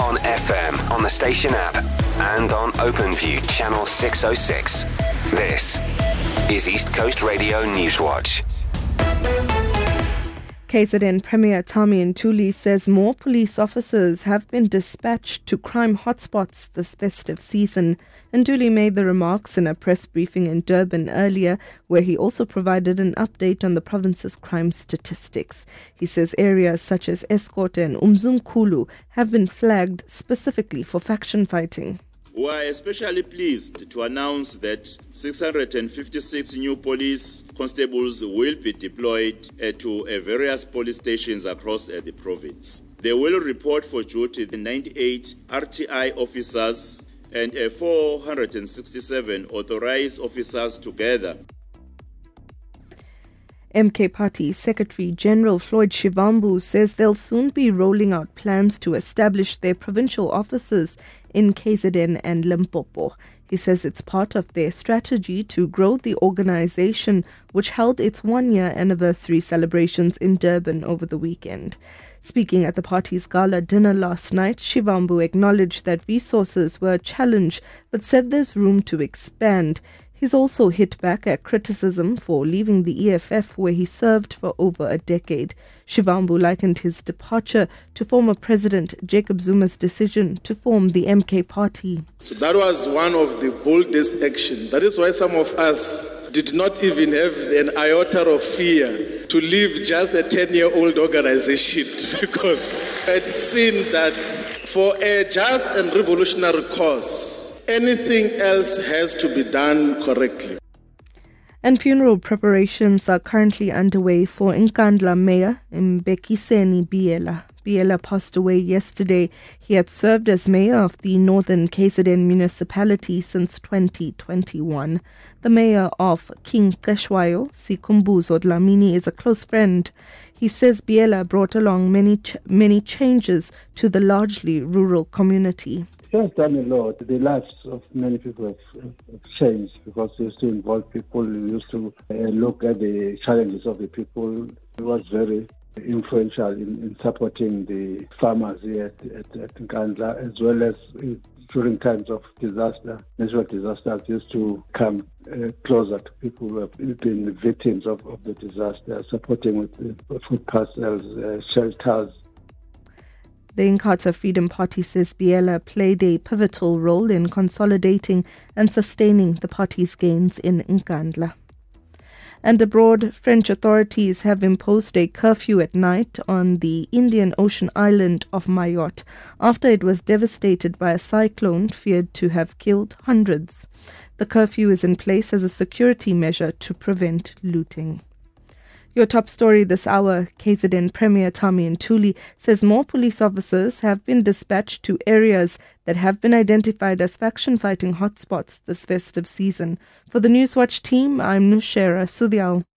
on FM, on the station app, and on OpenView Channel 606. This is East Coast Radio Newswatch. KZN Premier Tami Ntuli says more police officers have been dispatched to crime hotspots this festive season. Ntuli made the remarks in a press briefing in Durban earlier, where he also provided an update on the province's crime statistics. He says areas such as Escote and Umzimkhulu have been flagged specifically for faction fighting. We are especially pleased to announce that 656 new police constables will be deployed to various police stations across the province. They will report for duty 98 RTI officers and 467 authorized officers together. MK Party Secretary General Floyd Shivambu says they'll soon be rolling out plans to establish their provincial offices in KZN and Limpopo. He says it's part of their strategy to grow the organization, which held its one-year anniversary celebrations in Durban over the weekend. Speaking at the party's gala dinner last night, Shivambu acknowledged that resources were a challenge, but said there's room to expand. He's also hit back at criticism for leaving the EFF, where he served for over a decade. Shivambu likened his departure to former President Jacob Zuma's decision to form the MK Party. So that was one of the boldest actions. That is why some of us did not even have an iota of fear to leave just a 10-year-old organization because I'd seen that for a just and revolutionary cause, anything else has to be done correctly. And funeral preparations are currently underway for Nkandla Mayor Mbekiseni Biela. Biela passed away yesterday. He had served as mayor of the northern KZN municipality since 2021. The mayor of King Ceshwayo, Sikhumbuzo Dlamini, is a close friend. He says Biela brought along many changes to the largely rural community. He has done a lot. The lives of many people have changed because he used to involve people. He used to look at the challenges of the people. He was very influential in supporting the farmers here at Nkandla, as well as during times of disaster, natural disasters. He used to come closer to people who have been victims of the disaster, supporting with food parcels, shelters. The Inkatha Freedom Party says Biela played a pivotal role in consolidating and sustaining the party's gains in Nkandla. And abroad, French authorities have imposed a curfew at night on the Indian Ocean island of Mayotte after it was devastated by a cyclone feared to have killed hundreds. The curfew is in place as a security measure to prevent looting. Your top story this hour, KZN Premier Tami Ntuli says more police officers have been dispatched to areas that have been identified as faction-fighting hotspots this festive season. For the Newswatch team, I'm Nushera Sudyal.